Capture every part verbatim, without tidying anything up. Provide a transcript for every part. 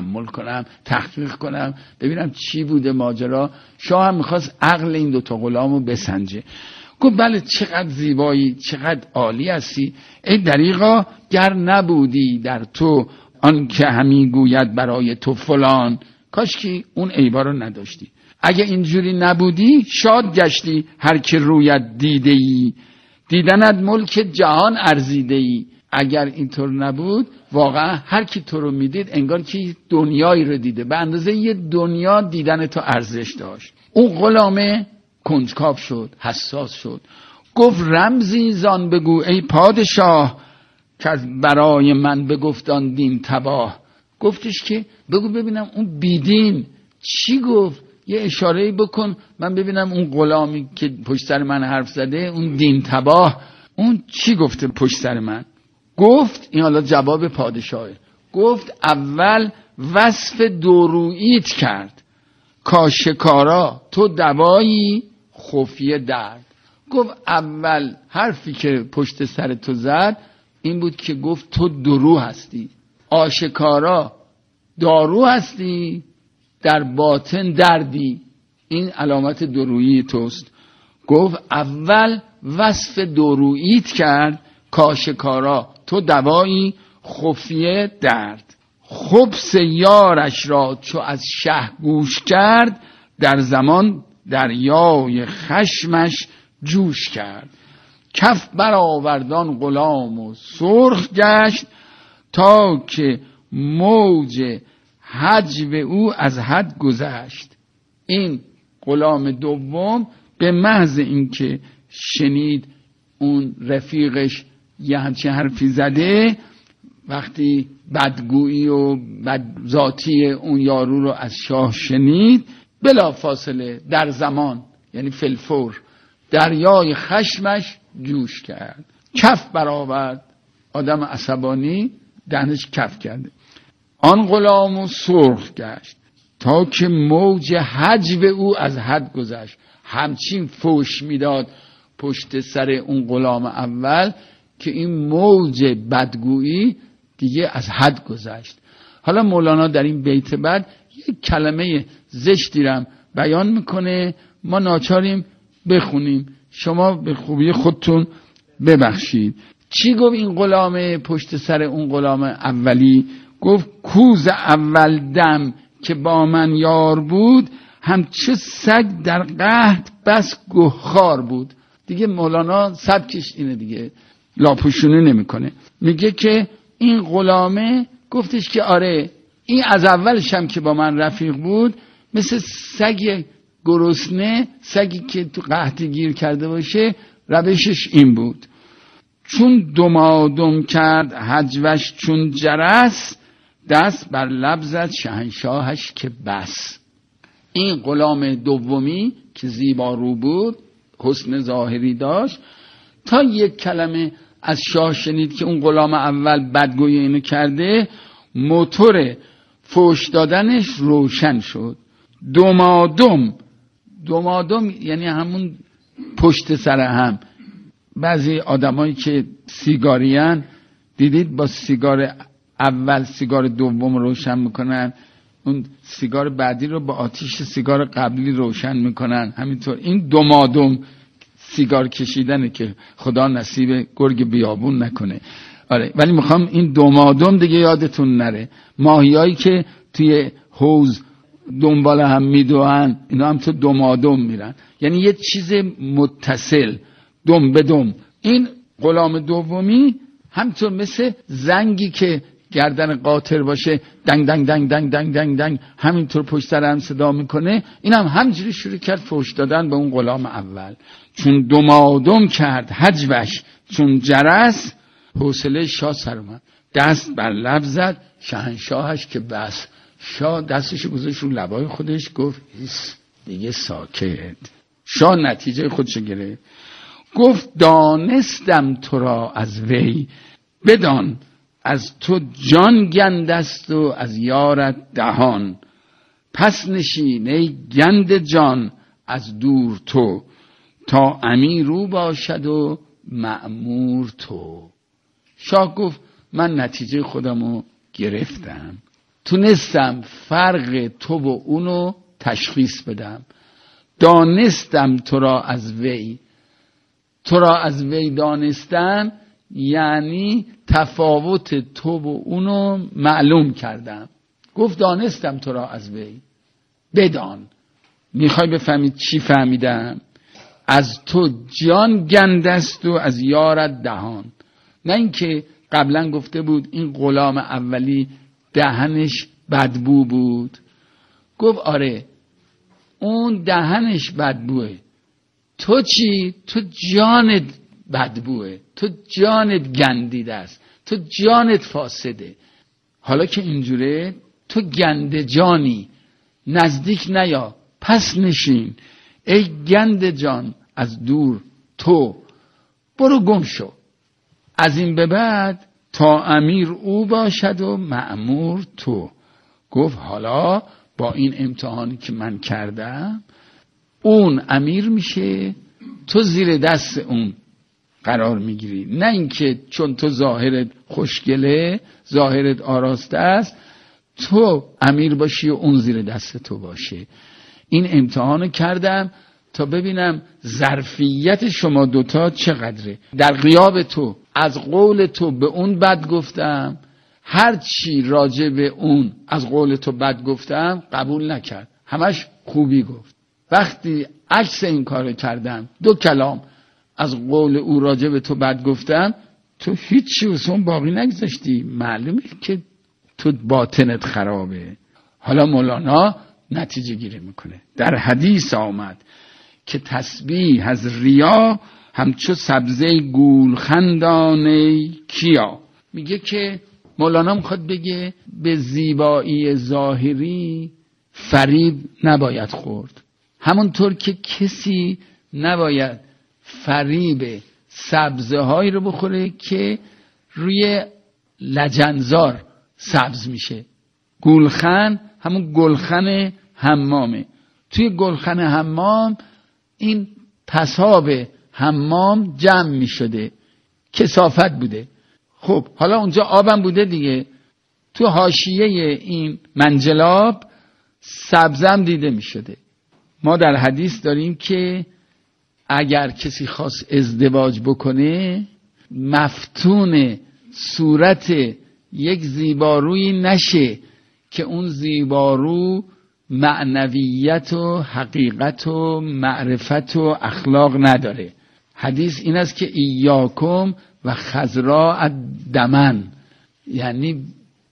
تحمل کنم، تحقیق کنم، ببینم چی بوده ماجرا. شاه هم میخواست عقل این دوتا غلامو بسنجه. گفت بله چقدر زیبایی، چقدر عالی هستی، ای دریغا گر نبودی در تو آن که همی گوید برای تو فلان. کاش که اون عیبا رو نداشتی. اگه اینجوری نبودی شاد گشتی هر که رویت دیده ای، دیدنت ملک جهان ارزیده ای. اگر اینطور نبود واقعا هر کی تو رو میدید انگار که دنیایی رو دیده، به اندازه یه دنیا دیدن تو ارزش داشت. اون غلامه کنجکاو شد، حساس شد، گفت رمزی زان بگو ای پادشاه که از برای من بگفتان دین تباه. گفتش که بگو ببینم اون بیدین چی گفت، یه اشاره‌ای بکن من ببینم اون غلامی که پشت سر من حرف زده، اون دین تباه، اون چی گفته پشت سر من. گفت این حالا جواب پادشاهه، گفت اول وصف دوروییت کرد، کاشکارا تو دوایی خفیه درد. گفت اول حرفی که پشت سر تو زد این بود که گفت تو درو هستی، آشکارا دارو هستی، در باطن دردی. این علامت دورویی توست. گفت اول وصف دوروییت کرد، کاشکارا تو دوایی خفیه درد. خبث یارش را چو از شه گوش کرد، در زمان دریای خشمش جوش کرد. کف برآوردان غلام و سرخ گشت، تا که موج حجب او از حد گذشت. این غلام دوم به محض اینکه شنید اون رفیقش یه همچین حرفی زده، وقتی بدگویی و بدذاتی اون یارو رو از شاه شنید، بلا فاصله در زمان یعنی فلفور دریای خشمش جوش کرد. کف برآورد، آدم عصبانی دهنش کف کرده. آن غلام سرخ گشت تا که موج حجب او از حد گذشت. همچین فوش میداد پشت سر اون غلام اول که این موج بدگویی دیگه از حد گذشت. حالا مولانا در این بیت بعد یک کلمه زشتی رم بیان میکنه، ما ناچاریم بخونیم، شما به خوبی خودتون ببخشید. چی گفت این غلام پشت سر اون غلام اولی؟ گفت کوز اول دم که با من یار بود، همچه سگ در قحط بس گهخوار بود. دیگه مولانا سبکش اینه دیگه، لاپوشونی نمیکنه. میگه که این غلامه گفتش که آره این از اولش هم که با من رفیق بود مثل سگ گرسنه، سگی که تو قحطی گیر کرده باشه، روشش این بود. چون دمادم کرد حجوش چون جرس، دست بر لب زد شهنشاهش که بس. این غلام دومی که زیبا رو بود، حسن ظاهری داشت، تا یک کلمه از شاه شنید که اون غلام اول بدگویی اینو کرده، موتور فوش دادنش روشن شد. دمادم، دمادم یعنی همون پشت سر هم. بعضی آدمایی که سیگاریان دیدید با سیگار اول سیگار دوم روشن میکنن، اون سیگار بعدی رو با آتیش سیگار قبلی روشن میکنن. همینطور این دمادم سیگار کشیدنه که خدا نصیب گرگ بیابون نکنه. آره، ولی میخوام این دمادم دیگه یادتون نره. ماهیایی که توی حوض دنبال هم میدوئن، اینا هم تو دمادم میرن، یعنی یه چیز متصل، دم به دم. این غلام دومی همطور مثل زنگی که گردن قاطر باشه، دنگ دنگ دنگ دنگ دنگ دنگ دنگ همینطور پشت سر هم صدا میکنه. این هم همجوری شروع کرد فوش دادن به اون غلام اول. چون دمادم کرد حجوش چون جرس، حوصله شاه سر اومد، دست بر لب زد شهنشاهش که بس. شاه دستش گذاشت رو لبای خودش، گفت دیگه ساکت. شاه نتیجه خودش گرفت، گفت دانستم تو را از وی، بدان از تو جان گندست و از یارت دهان. پس نشین ای گند جان از دور تو، تا امیر او باشد و مأمور تو. شاه گفت من نتیجه خودمو گرفتم. تونستم فرق تو و اونو تشخیص بدم. دانستم تو را از وی. تو را از وی دانستن یعنی تفاوت تو و اونو معلوم کردم. گفت دانستم تو را از وی. بدان. میخوای بفهمید چی فهمیدم؟ از تو جان گندست و از یارت دهان. نه اینکه قبلا گفته بود این غلام اولی دهنش بدبو بود. گفت آره اون دهنش بدبوه. تو چی؟ تو جانت بدبوه، تو جانت گندیده است، تو جانت فاسده. حالا که اینجوره تو گنده جانی، نزدیک نیا، پس نشین. ای گنده جان از دور تو برو گم شو. از این به بعد تا امیر او باشد و مأمور تو. گفت حالا با این امتحانی که من کردم اون امیر میشه، تو زیر دست اون قرار میگیری. نه اینکه چون تو ظاهرت خوشگله، ظاهرت آراسته است، تو امیر باشی و اون زیر دست تو باشه. این امتحانو کردم تا ببینم ظرفیت شما دوتا چقدره. در غیاب تو از قول تو به اون بد گفتم، هر چی راجع به اون از قول تو بد گفتم قبول نکرد، همش خوبی گفت. وقتی عکس این کار کردم، دو کلام از قول او راجع به تو بد گفتم، تو هیچی واسون باقی نگذاشتی. معلومه که تو باطنت خرابه. حالا مولانا نتیجه گیری میکنه. در حدیث آمد که تسبیح از ریا همچو سبزه گول خندانه کیا. میگه که مولانا میخواد بگه به زیبایی ظاهری فریب نباید خورد، همونطور که کسی نباید فریب سبزه هایی رو بخوره که روی لجنزار سبز میشه. گلخن همون گلخن حمامه. توی گلخن حمام این پساب حمام جمع میشده، کثافت بوده. خب حالا اونجا آبم بوده دیگه، تو حاشیه این منجلاب سبزم دیده میشده. ما در حدیث داریم که اگر کسی خواست ازدواج بکنه مفتون صورت یک زیبارویی نشه که اون زیبارو معنویت و حقیقت و معرفت و اخلاق نداره. حدیث این است که ایاکم و خضراء الدمن، یعنی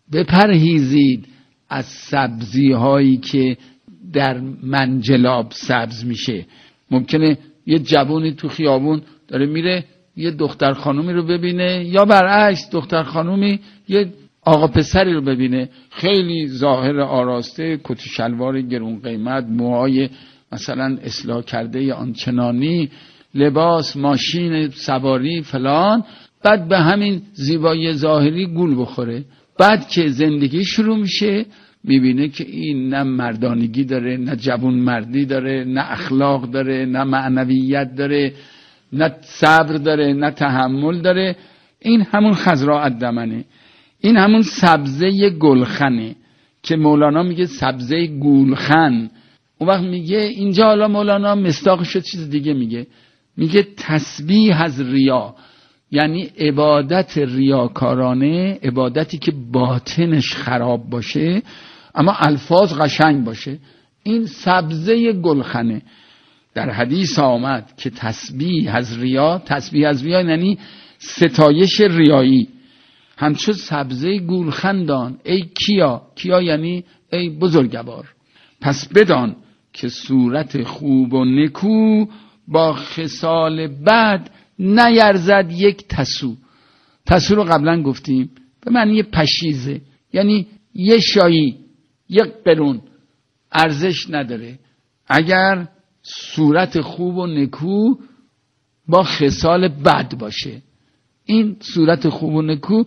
بپرهیزید از سبزی هایی که در منجلاب سبز میشه. ممکنه یه جوونی تو خیابون داره میره یه دختر خانومی رو ببینه، یا برعکس دختر خانومی یه آقا پسری رو ببینه خیلی ظاهر آراسته، کت و شلوار گرون قیمت، موهای مثلا اصلاح کرده یا آنچنانی، لباس، ماشین سواری فلان، بعد به همین زیبایی ظاهری گول بخوره. بعد که زندگی شروع میشه میبینه که این نه مردانگی داره، نه جوان مردی داره، نه اخلاق داره، نه معنویت داره، نه صبر داره، نه تحمل داره. این همون خضراء الدمنه، این همون سبزه گلخنه که مولانا میگه سبزه گولخن. اون وقت میگه اینجا حالا مولانا مصداقش چیز دیگه میگه، میگه تسبیح از ریا، یعنی عبادت ریاکارانه، عبادتی که باطنش خراب باشه اما الفاظ قشنگ باشه. این سبزه گلخنه. در حدیث آمد که تسبیح از ریا، تسبیح از ریا یعنی ستایش ریایی، همچون سبزه گولخندان. ای کیا، کیا یعنی ای بزرگوار. پس بدان که صورت خوب و نکو با خصال بد نیرزد یک تسو. تسو رو قبلا گفتیم به معنی پشیزه، یعنی یه شایی، یک قرون ارزش نداره اگر صورت خوب و نکو با خصال بد باشه. این صورت خوب و نکو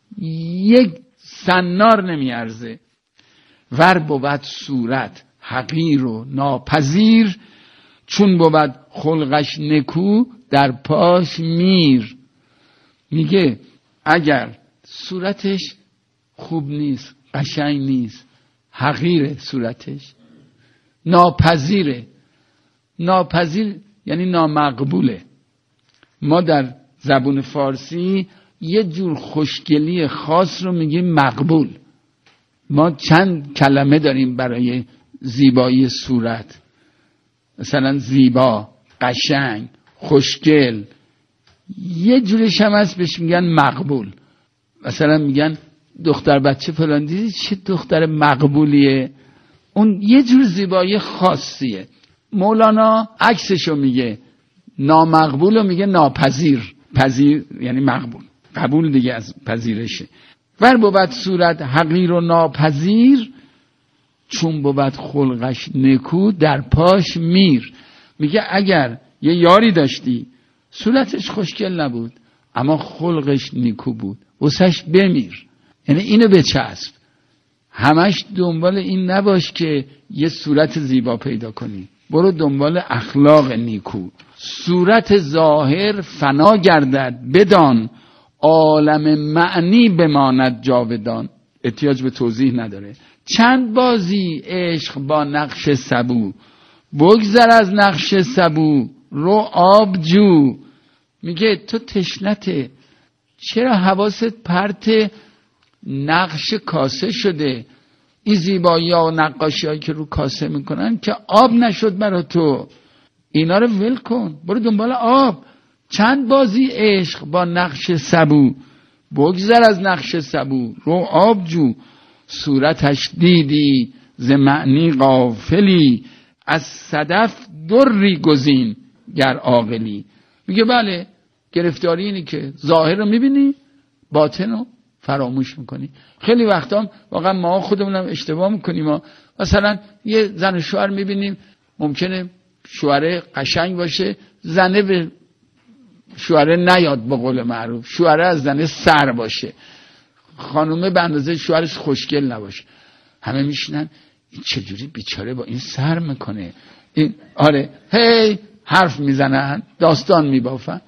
یک سنار نمی ارزه. ور بود صورت حقیر و ناپذیر، چون بود خلقش نکو در پاش میر. میگه اگر صورتش خوب نیست، قشنگ نیست، حقیره صورتش، ناپذیره. ناپذیر یعنی نامقبوله. ما در زبون فارسی یه جور خوشگلی خاص رو میگیم مقبول. ما چند کلمه داریم برای زیبایی صورت، مثلا زیبا، قشنگ، خوشگل. یه جورش هم هست بهش میگن مقبول. مثلا میگن دختر بچه فلان دیدی چه دختر مقبولیه، اون یه جور زیبایی خاصیه. مولانا عکسشو میگه، نامقبول رو میگه ناپذیر. پذیر یعنی مقبول، قبول دیگه از پذیرشه. ور بود صورت حقیر و ناپذیر، چون بود خلقش نکو در پاش میر. میگه اگر یه یاری داشتی صورتش خوشگل نبود اما خلقش نیکو بود، واسش بمیر. یعنی اینو بچسب، همش دنبال این نباش که یه صورت زیبا پیدا کنی، برو دنبال اخلاق نیکو. صورت ظاهر فنا گردد بدان، عالم معنی بماند جاودان. احتیاج به توضیح نداره. چند بازی عشق با نقش سبو، بگذر از نقش سبو رو آب جو. میگه تو تشنته، چرا حواست پرت نقش کاسه شده؟ این زیبایی ها و نقاشی هایی که رو کاسه میکنن که آب نشد برا تو، اینا رو ول کن، برو دنبال آب. چند بازی عشق با نقش سبو، بگذر از نقش سبو رو آب جو. صورتش دیدی ز معنی غافلی، از صدف دری گزین گر عاقلی. میگه بله، گرفتاری اینی که ظاهر رو میبینی باطن رو فراموش میکنی. خیلی وقتا واقعا ما خودمونم اشتباه میکنیم. ما مثلا یه زن و شوهر میبینیم، ممکنه شوهر قشنگ باشه، زنه به شوهر نیاد، به قول معروف شوهر از زنه سر باشه، خانومه به اندازه شوهرش خوشگل نباشه. همه میشنن این چجوری بیچاره با این سر میکنه، این آره هی حرف میزنن، داستان میبافن.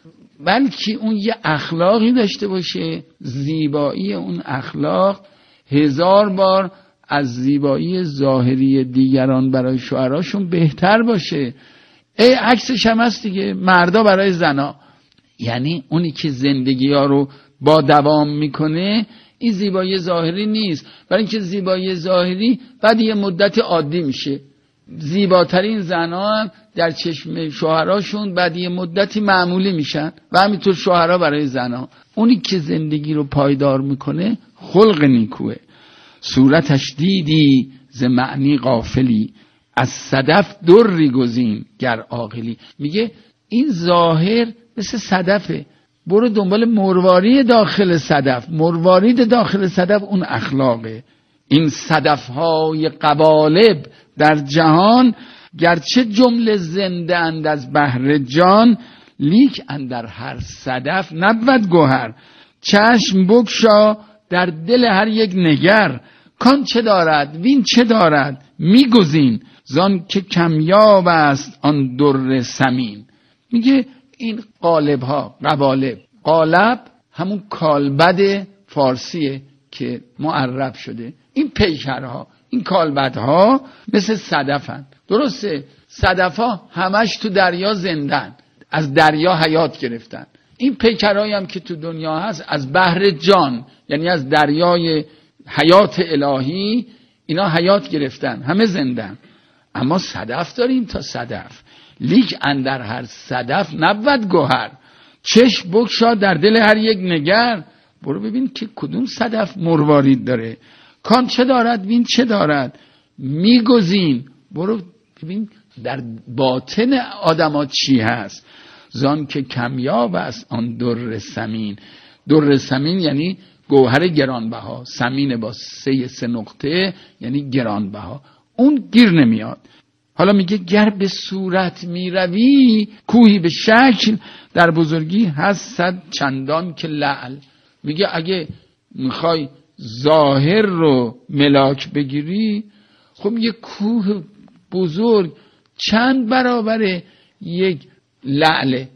بلکه اون یه اخلاقی داشته باشه، زیبایی اون اخلاق هزار بار از زیبایی ظاهری دیگران برای شوهراشون بهتر باشه. ای عکسش هم هست دیگه، مردا برای زنا. یعنی اونی که زندگی ها رو با دوام میکنه این زیبایی ظاهری نیست، برای اینکه زیبایی ظاهری بعد یه مدت عادی میشه. زیباترین زنها هم در چشم شوهراشون بعد یه مدتی معمولی میشن و همینطور شوهرها برای زنها. اونی که زندگی رو پایدار میکنه خلق نیکوه. صورتش دیدی ز معنی غافلی، از صدف دری گزین گر عاقلی. میگه این ظاهر مثل صدفه، برو دنبال مروارید داخل صدف. مروارید داخل صدف اون اخلاقه. این صدفهای قوالب در جهان، گرچه جمله زنده اند از بحر جان، لیک اندر هر صدف نبود گوهر. چشم بگشا در دل هر یک نگر، کان چه دارد وین چه دارد میگزین، زان که کمیاب است آن در ثمین. میگه این قالب ها، قوالب، قالب همون کالبد فارسیه که معرب شده. این پیکرها، این کالبدها مثل صدفن. درسته صدفها همش تو دریا زندن، از دریا حیات گرفتن. این پیکرهایی هم که تو دنیا هست از بحر جان، یعنی از دریای حیات الهی، اینا حیات گرفتن، همه زندن. اما صدف داریم تا صدف، لیک اندر هر صدف نبود گوهر. چشم بگشا در دل هر یک نگر، برو ببین که کدوم صدف مروارید داره. کان چه دارد وین چه دارد میگزین، برو ببین در باطن آدمات چی هست. زان که کمیاب است آن در ثمین. در ثمین یعنی گوهر گرانبها، ثمین با سه سه نقطه یعنی گرانبها، اون گیر نمیاد. حالا میگه گر به صورت میروی، کوهی به شکل در بزرگی هست صد چندان که لعل. میگه اگه میخوای ظاهر رو ملاک بگیری، خب یه کوه بزرگ چند برابر یک لعله،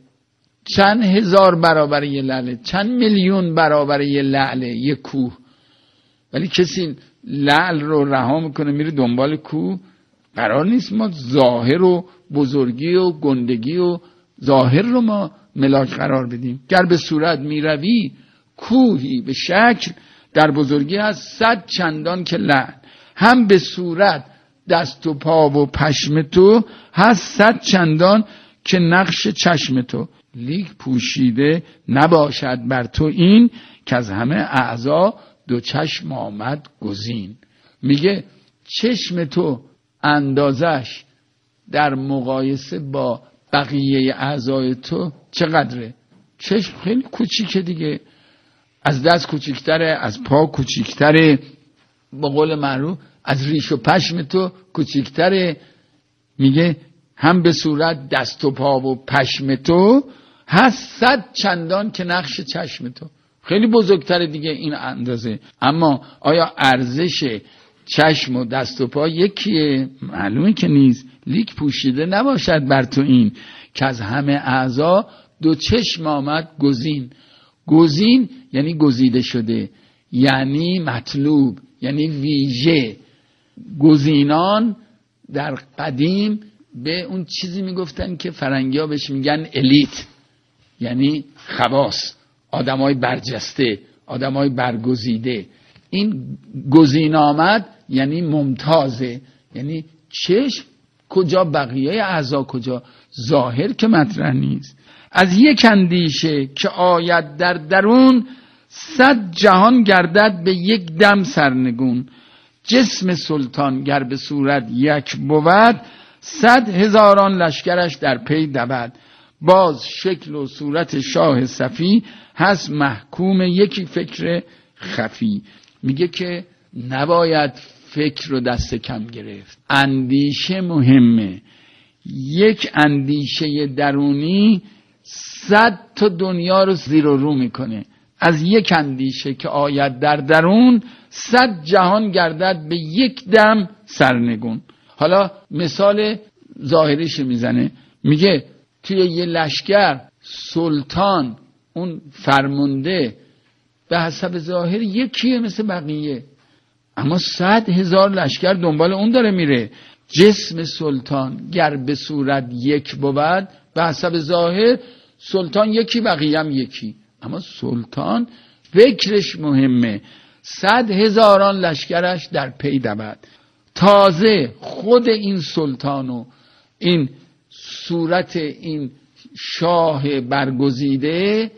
چند هزار برابر یک لعله، چند میلیون برابر یک لعله. یک کوه ولی کسی لعل رو رها میکنه میره دنبال کوه. قرار نیست ما ظاهر و بزرگی و گندگی و ظاهر رو ما ملاک قرار بدیم. گر به صورت میروی کوهی به شکل، در بزرگی هست صد چندان که لعل. هم به صورت دست و پا و پشم تو هست صد چندان که نقش چشم تو. لیک پوشیده نباشد بر تو این، که از همه اعضا دو چشم آمد گزین. میگه چشم تو اندازش در مقایسه با بقیه اعضای تو چقدره؟ چشم خیلی کوچیکه دیگه، از دست کوچیکتره، از پا کوچیکتره، با قول معروف از ریش و پشم تو کوچیکتره. میگه هم به صورت دست و پا و پشم تو هست صد چندان که نقش چشم تو. خیلی بزرگتره دیگه این اندازه. اما آیا ارزش چشم و دست و پا یکیه؟ معلومه که نیست. لیک پوشیده نباشد بر تو این، که از همه اعضا دو چشم آمد گزین. گزین یعنی گزیده شده، یعنی مطلوب، یعنی ویژه. گزینان در قدیم به اون چیزی میگفتن که فرنگی ها بهش میگن الیت، یعنی خواص، آدمای برجسته، آدمای برگزیده. این گزین آمد یعنی ممتازه، یعنی چشم کجا، بقیه اعضا کجا؟ ظاهر که مطرح نیست. از یک اندیشه که آید در درون، صد جهان گردد به یک دم سرنگون. جسم سلطان گر به صورت یک بود، صد هزاران لشکرش در پی دود. باز شکل و صورت شاه صفی، هست محکوم یکی فکر خفی. میگه که نباید فکر رو دست کم گرفت، اندیشه مهمه. یک اندیشه درونی صد تا دنیا رو زیر و رو میکنه. از یک اندیشه که آید در درون، صد جهان گردد به یک دم سرنگون. حالا مثال ظاهریش میزنه، میگه توی یه لشکر سلطان، اون فرمانده، به حسب ظاهر یکیه مثل بقیه، اما صد هزار لشکر دنبال اون داره میره. جسم سلطان گر به صورت یک بود، به حسب ظاهر سلطان یکی، بقیه هم یکی، اما سلطان فکرش مهمه. صد هزاران لشکرش در پی دود. تازه خود این سلطان و این صورت این شاه برگزیده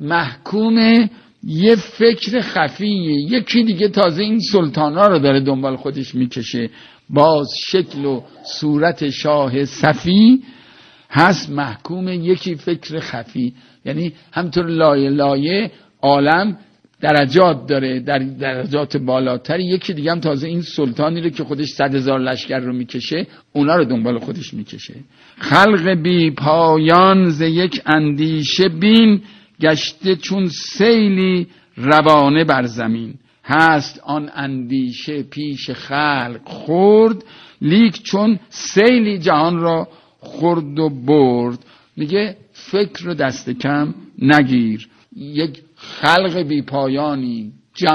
محکوم یه فکر خفیه. یکی دیگه تازه این سلطان ها رو داره دنبال خودش میکشه. باز شکل و صورت شاه صفی، هست محکوم یکی فکر خفی. یعنی همطور لایه لایه عالم درجات داره، در درجات بالاتر یکی دیگه هم تازه این سلطانی رو که خودش صد هزار لشکر رو میکشه، اونا رو دنبال خودش میکشه. خلق بی پایان ز یک اندیشه بین، گشته چون سیلی روانه بر زمین. هست آن اندیشه پیش خلق خورد، لیک چون سیلی جهان را خورد و برد. میگه فکر رو دست کم نگیر. یک خلق بی پایانی،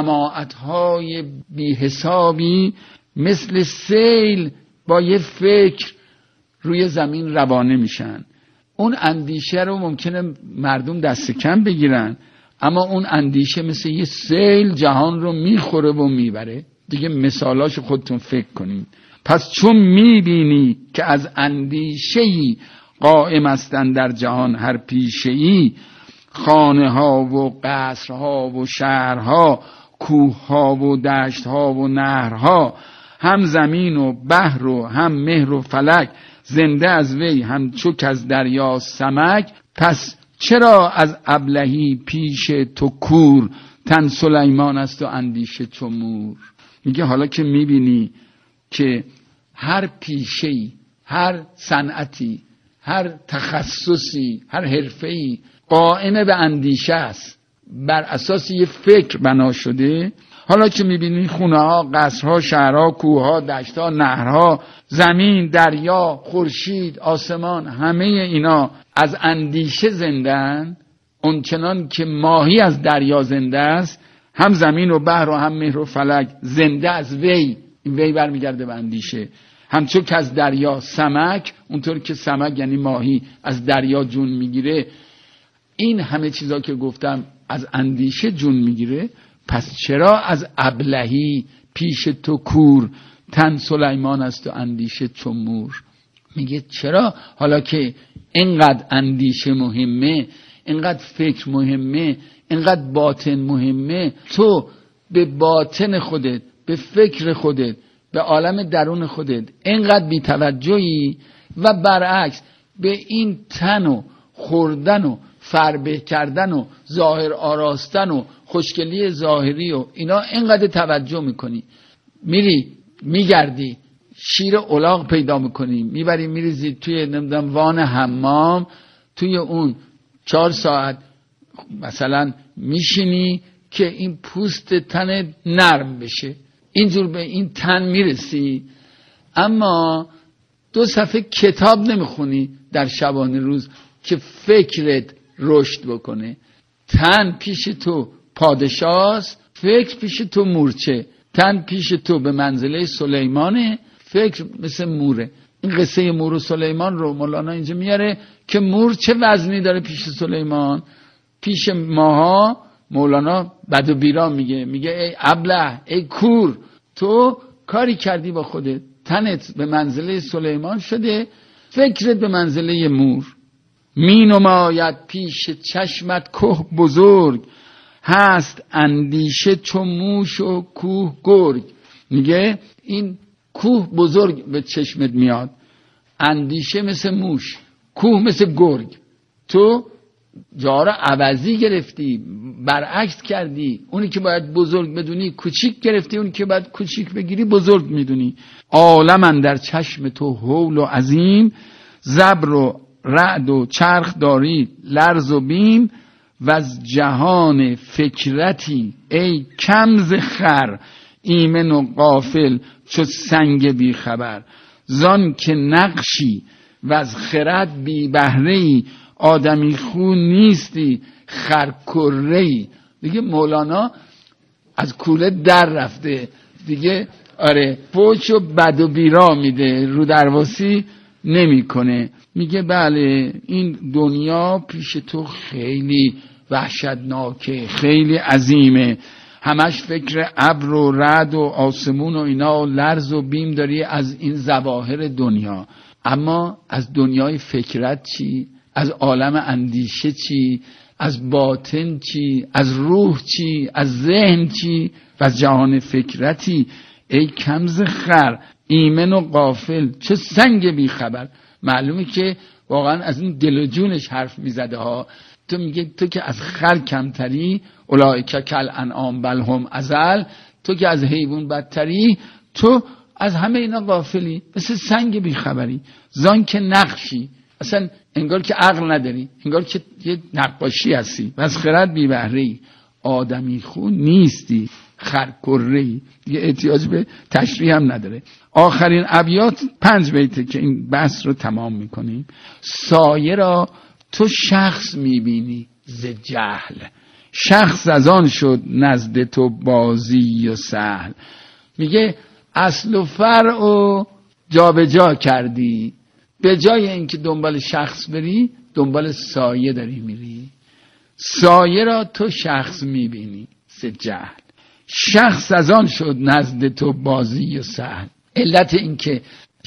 جماعتهای بی حسابی مثل سیل با یه فکر روی زمین روانه میشن. اون اندیشه رو ممکنه مردم دست کم بگیرن، اما اون اندیشه مثل یه سیل جهان رو میخوره و میبره. دیگه مثالاشو خودتون فکر کنید. پس چون میبینی که از اندیشه‌ای قائم هستن در جهان هر پیشه‌ای، خانه ها و قصر ها و شهرها، کوه ها و دشت ها و نهرها، هم زمین و بحر و هم مهر و فلک، زنده از وی هم چوک از دریا سمک. پس چرا از ابلهی پیش تو کور، تن سلیمان است و اندیشه چو مور. میگه حالا که میبینی که هر پیشه‌ای، هر صنعتی، هر تخصصی، هر حرفه‌ای قائم به اندیشه است، بر اساس یه فکر بنا شده. حالا که میبینی خونه ها، قصرها، شهرها، کوه ها، دشت ها، نهرها، زمین، دریا، خورشید، آسمان، همه اینا از اندیشه زندن، اونچنان که ماهی از دریا زنده است، هم زمین و بحر و هم مهر و فلک زنده از وی، این وی برمیگرده به اندیشه. همچون که از دریا سمک، اونطور که سمک یعنی ماهی از دریا جون میگیره، این همه چیزا که گفتم از اندیشه جون میگیره. پس چرا از ابلهی پیش تو کور، تن سلیمان است و اندیشه چو مور. میگه چرا حالا که اینقدر اندیشه مهمه، اینقدر فکر مهمه، اینقدر باطن مهمه، تو به باطن خودت، به فکر خودت، به عالم درون خودت اینقدر بی‌توجهی و برعکس به این تن و خوردن و فربه کردن و ظاهر آراستن و خوشگلی ظاهری و اینا اینقدر توجه میکنی، میری میگردی شیر الاغ پیدا میکنی، میبری میریزی توی نمیدونم وان حمام، توی اون چهار ساعت مثلا میشینی که این پوست تن نرم بشه، اینجور به این تن میرسی. اما دو صفحه کتاب نمیخونی در شبانه روز که فکرت رشد بکنه. تن پیش تو پادشاست، فکر پیش تو مورچه. تن پیش تو به منزله سلیمانه، فکر مثل موره. این قصه مور و سلیمان رو مولانا اینجا میاره که مور چه وزنی داره پیش سلیمان. پیش ماها مولانا بد و بیرا میگه، میگه ای ابله، ای کور، تو کاری کردی با خودت، تنت به منزله سلیمان شده، فکرت به منزله مور. می نماید پیش چشمت که بزرگ، هست اندیشه چو موش و کوه گرگ. میگه این کوه بزرگ به چشمت میاد، اندیشه مثل موش، کوه مثل گرگ. تو جا را عوضی گرفتی، برعکس کردی. اونی که باید بزرگ بدونی کوچیک گرفتی، اونی که باید کوچیک بگیری بزرگ میدونی. عالم اندر چشم تو هول و عظیم، زبر و رعد و چرخ داری لرز و بیم. و از جهان فکرتی ای کمز خر، ایمن و غافل چو سنگ بی خبر. زان که نقشی و از خرد بی بهره‌ای، آدمی خون نیستی خرکره‌ای. دیگه مولانا از کوله در رفته دیگه، آره فوش و بد و بیرا میده، رو درواسی نمی کنه. میگه بله این دنیا پیش تو خیلی وحشتناکه، خیلی عظیمه، همش فکر ابر و رعد و آسمون و اینا و لرز و بیم داری از این ظواهر دنیا. اما از دنیای فکرت چی؟ از عالم اندیشه چی؟ از باطن چی؟ از روح چی؟ از ذهن چی؟ و از جهان فکرتی ای کمز خر، ایمن و غافل چه سنگ بی خبر. معلومه که واقعا از این دل و جونش حرف میزده ها. تو میگه تو که از خر کمتری، اولئک کل انعام بل هم اضل، تو که از حیوان بدتری، تو از همه اینا غافلی، مثل سنگ بی خبری. زان که نقشی، اصلا انگار که عقل نداری، انگار که یه نقاشی هستی، و از خرد بی بهره‌ای، آدمی خون نیستی خرکره‌ای. دیگه احتیاج به تشریح هم نداره. آخرین ابیات پنج بیته که این بحث رو تمام میکنیم. سایه را تو شخص میبینی ز جهل، شخص از آن شد نزد تو بازی و سهل. میگه اصل و فرع و جا به جا کردی، به جای اینکه دنبال شخص بری دنبال سایه داری میری. سایه را تو شخص میبینی ز جهل، شخص از آن شد نزد تو بازی و سهل. علت این که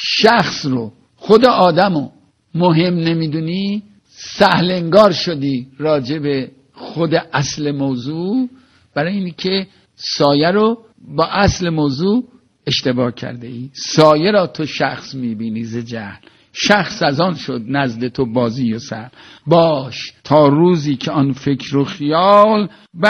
شخص رو، خود آدمو مهم نمیدونی، سهل انگار شدی راجع به خود اصل موضوع، برای اینی که سایه رو با اصل موضوع اشتباه کرده ای. سایه را تو شخص میبینی ز جهل، شخص از آن شد نزد تو بازی و سهل. باش تا روزی که آن فکر و خیال،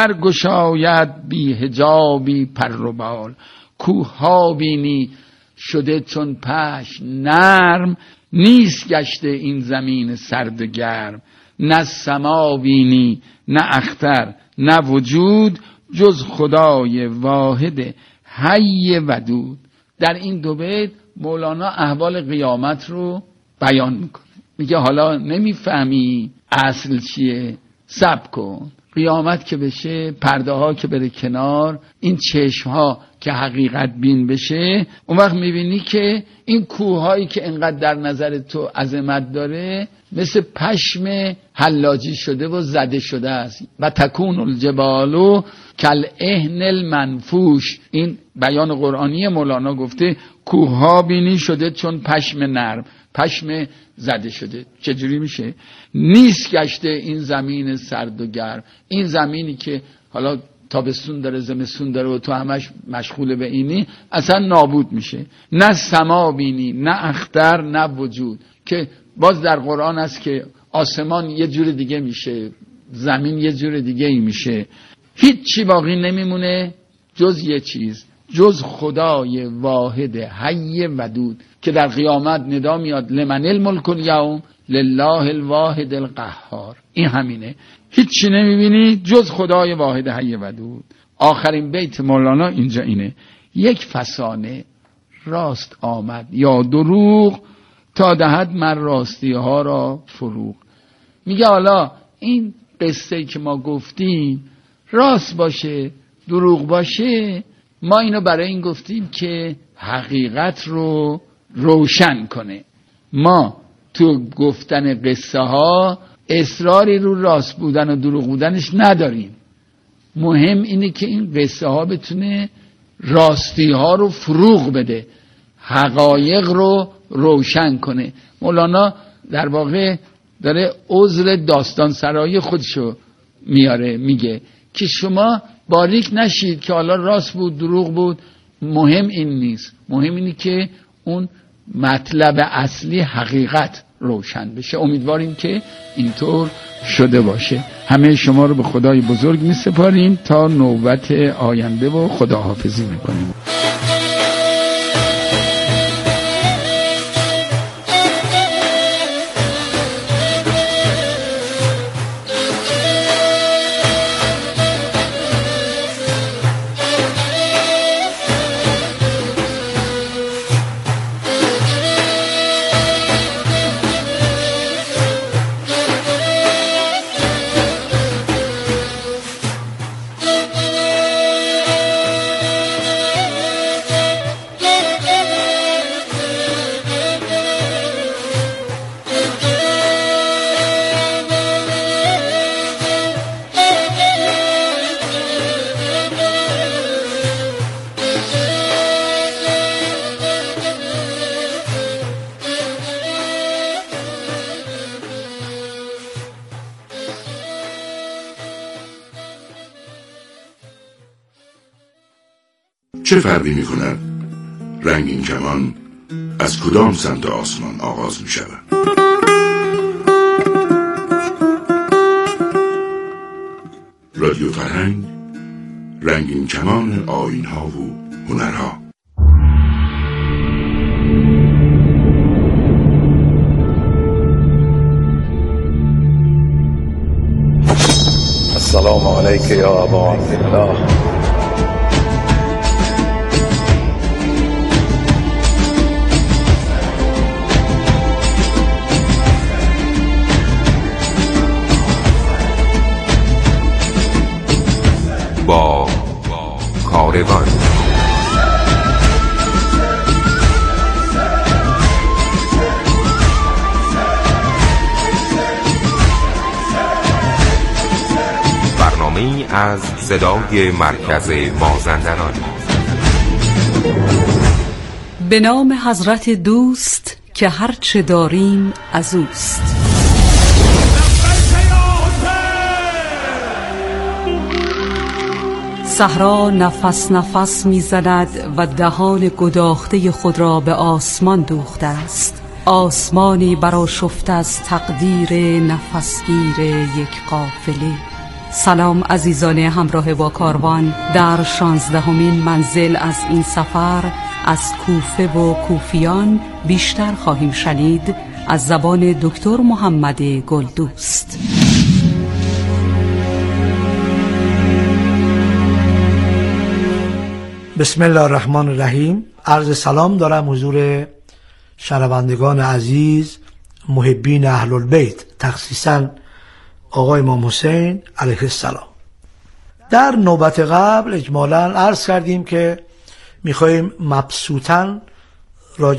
برگشاید بی حجابی پر و بال. کوه ها بینی شده چون پشم نرم، نیست گشته این زمین سرد و گرم. نه سما بینی نه اختر نه وجود، جز خدای واحد حی ودود. در این دو بیت مولانا احوال قیامت رو بیان میکنه. میگه حالا نمیفهمی اصل چیه؟ صبر کن، قیامت که بشه، پرده ها که بره کنار، این چشم ها که حقیقت بین بشه، اون وقت میبینی که این کوه هایی که انقدر در نظر تو عظمت داره مثل پشم حلاجی شده و زده شده است. و تکون الجبال کالعهن المنفوش، این بیان قرآنی مولانا گفته کوه ها بینی شده چون پشم نرم، پشم زده شده. چجوری میشه؟ نیست گشته این زمین سرد و گرم، این زمینی که حالا تابستون داره زمستون داره و تو همش مشغول به اینی، اصلا نابود میشه. نه سما بینی، نه اختر، نه وجود. که باز در قرآن است که آسمان یه جور دیگه میشه، زمین یه جور دیگه ای میشه، هیچ چی باقی نمیمونه جز یه چیز، جز خدای واحد حی ودود که در قیامت ندا میاد لمن الملک الیوم لله الواحد القهار. این همینه، هیچ چی نمیبینی جز خدای واحد حی ودود. آخرین بیت مولانا اینجا اینه: یک فسانه راست آمد یا دروغ، تا دهد مر راستی ها را فروغ. میگه حالا این قصه که ما گفتیم راست باشه دروغ باشه، ما اینو برای این گفتیم که حقیقت رو روشن کنه. ما تو گفتن قصه ها اصراری رو راست بودن و دروغ بودنش نداریم. مهم اینه که این قصه ها بتونه راستی ها رو فروغ بده، حقایق رو روشن کنه. مولانا در واقع داره عذر داستان سرایی خودشو میاره، میگه که شما باریک نشید که حالا راست بود دروغ بود، مهم این نیست، مهم اینه که اون مطلب اصلی حقیقت روشن بشه. امیدواریم که اینطور شده باشه. همه شما رو به خدای بزرگ می سپاریم تا نوبت آینده و خداحافظی میکنیم. چه فرقی می کند رنگین کمان از کدام سمت آسمان آغاز می شود؟ رادیو فرهنگ، رنگین کمان آیین ها و هنرها. السلام علیک یا ابا عبدالله. با کاروان برنامه‌ای از صدای مرکز مازندران. به نام حضرت دوست که هر چه داریم از اوست. صحرا نفس نفس می‌زند و دهان گداخته خود را به آسمان دوخته است. آسمانی برآشفته از تقدیر نفسگیر یک قافله. سلام عزیزان همراه با کاروان، در شانزدهمین منزل از این سفر از کوفه و کوفیان بیشتر خواهیم شنید از زبان دکتر محمد گلدوست. بسم الله الرحمن الرحیم. عرض سلام دارم حضور شنوندگان عزیز، محبین اهل البیت، تخصیصا آقای امام حسین علیه السلام. در نوبت قبل اجمالاً عرض کردیم که میخواییم مبسوطاً